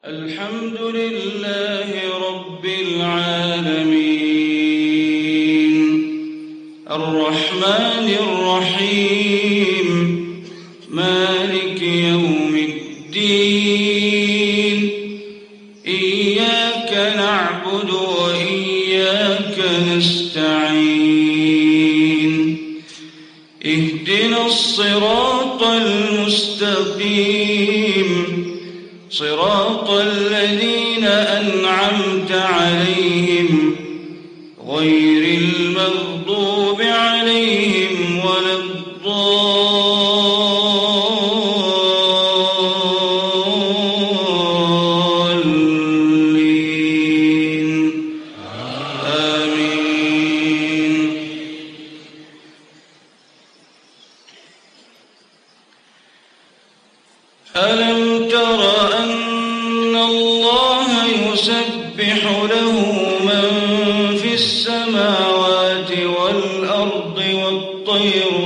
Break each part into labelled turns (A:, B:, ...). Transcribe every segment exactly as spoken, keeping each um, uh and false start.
A: الحمد لله رب العالمين الرحمن الرحيم مالك يوم الدين إياك نعبد وإياك نستعين اهدنا الصراط المستقيم صراط الذين أنعمت عليهم غير المغضوب عليهم ولا الضالين آمين. ألم تر أن الله يسبح له من في السماوات والأرض والطير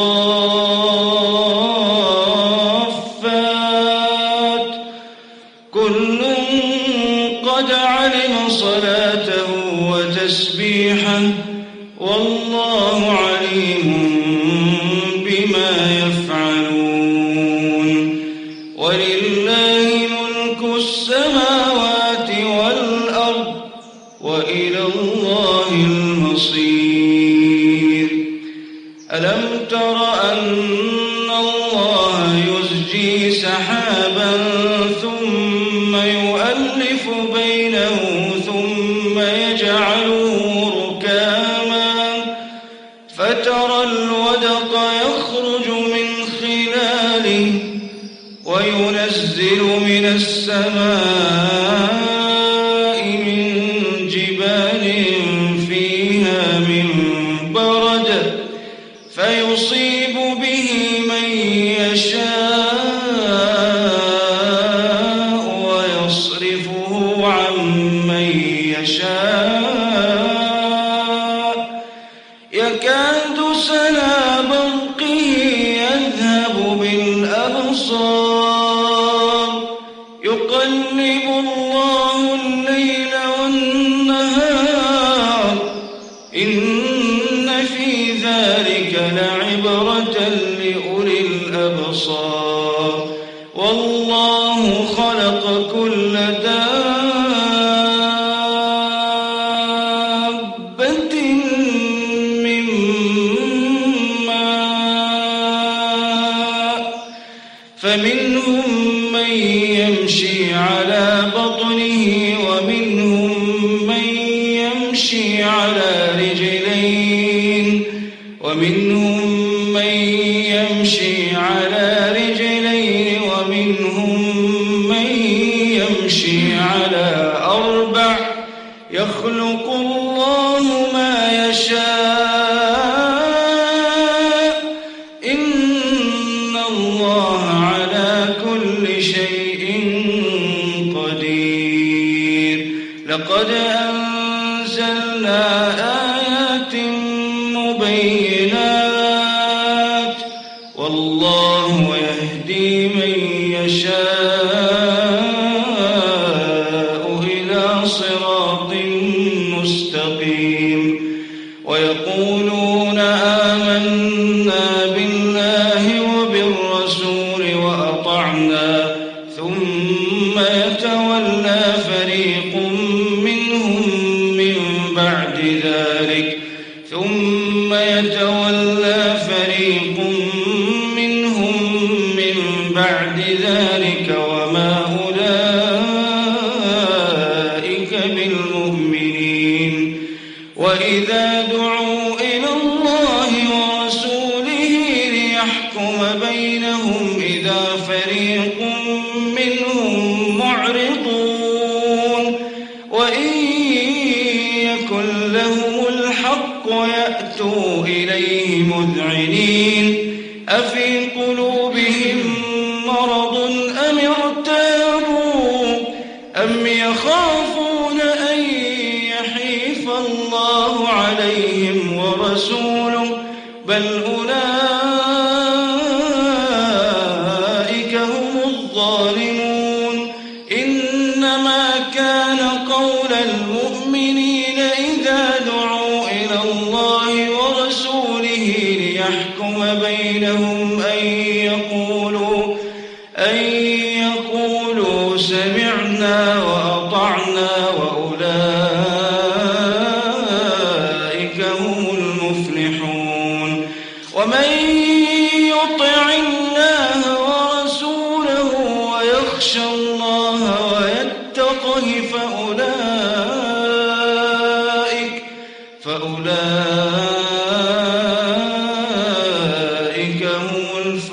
A: صافات كل قد علم صلاته وتسبيحه والله عليم بما يفعلون. ولله ملك السماوات والأرض وإلى الله المصير. ألم تر أن الله يزجي سحابا ثم يؤلف بينه ثم يجعله ركاما فترى الودق يخرج من خلاله وينزل من السماء من جبال فيها من برد فيصيب به من يشاء ويصرفه عن من يشاء يكاد سنا برقه يذهب بالأبصار يقلب الله الليل والنهار إن في ذلك لعبرة لأولي الأبصار. والله خلق كل دابة من ماء فمنهم من يمشي على بطنه ومنهم من يمشي على رجلين ومنهم من يمشي على رجلين ومنهم من يمشي على أربع يخلق الله ما يشاء إن الله على كل شيء قدير. لقد أنزلنا آيات مبينات والله يهدي من يشاء إلى صراط مستقيم. ويقولون آمنا بالله وبالرسول وأطعنا ثم يتولى فريق منهم من بعد ذلك ثم يتولى فريق منهم من بعد ذلك وما أولئك بالمؤمنين. وإذا دعوا إلى الله ورسوله ليحكم بينهم إذا فريق منهم معرضون وإن يكن لهم الحق يأتوا إليه مذعنين أفي قلوبهم مرض أم ارتابوا أم يخافون أن يحيف الله عليهم ورسوله بل أولئك هم الظالمون. إن كان قول المؤمنين إذا دعوا إلى الله ورسوله ليحكم بينهم أن يقولوا أن يقولوا سمعنا وأطعنا وأولئك هم المفلحون. ومن يطع الله ورسوله ويخشى الله ويتقه فأولئك فأولئك هم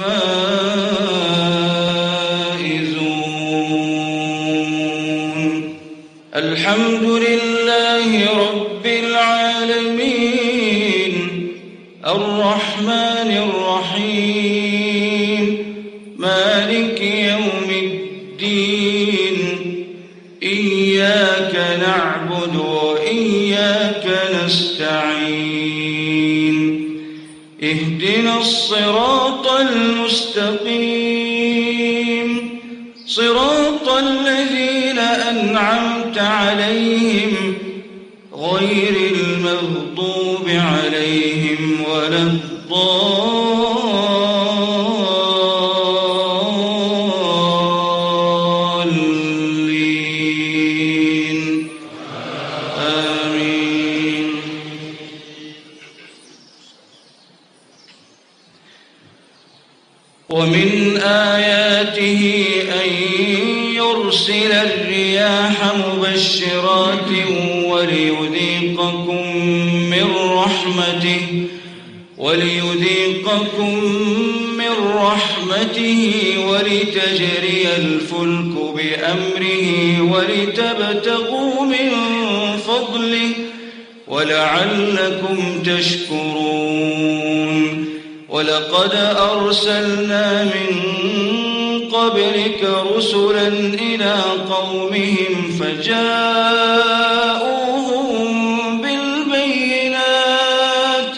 A: الفائزون. الحمد لله رب العالمين الرحمن الرحيم مالك يوم الدين إياك نعبد وإياك نستعين اهدنا الصراط المستقيم صراط الذين أنعمت عليهم غير المغضوب عليهم ولا الضالين آمين. ومن آياته أن يرسل الرياح مبشرات وليذيقكم من رحمته وليذيقكم من رحمته ولتجري الفلك بأمره ولتبتغوا من فضله ولعلكم تشكرون. ولقد أرسلنا من قبلك رسلا إلى قومهم فجاءوهم بالبينات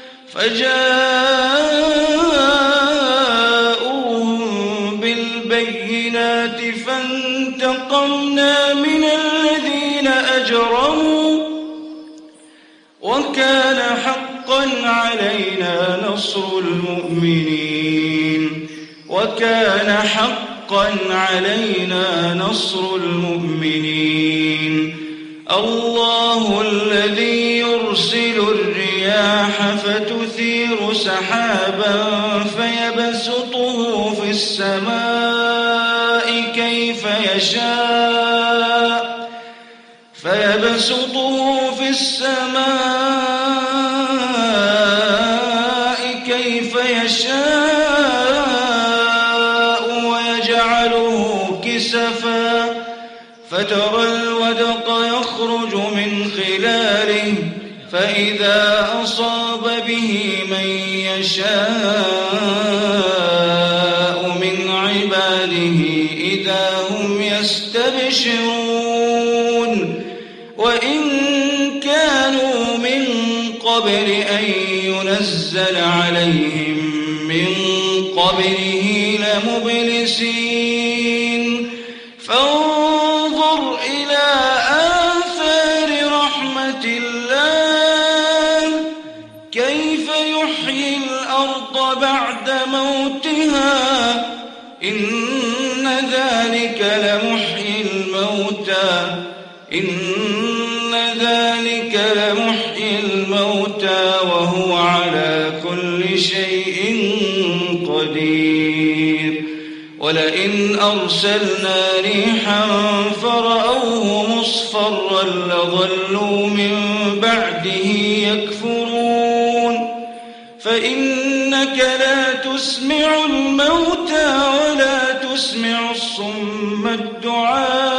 A: فجاءوهم بالبينات فانتقمنا من الذين أجرموا وكان حقا علينا نصر المؤمنين وكان حقا علينا نصر المؤمنين. الله الذي يرسل الرياح فتثير سحابا فيبسطه في السماء كيف يشاء فيبسطه في السماء كيف يشاء ويجعله كسفا فترى الودق يخرج من خلاله فإذا أصاب به من يشاء من عباده إذا هم يستبشرون. وإن كانوا من قبل أن ينزل عليهم من قبله لمبلسين. فانظر إلى آثار رحمة الله كيف يحيي الأرض بعد موتها إن ذلك لمحيي الموتى إن ذلك لمحيي الموتى وهو على كل شيء قدير. ولئن أرسلنا ريحا فرأوه مصفرا لظلوا من بعده يكفرون. فإنك لا تسمع الموتى ولا تسمع الصم الدعاء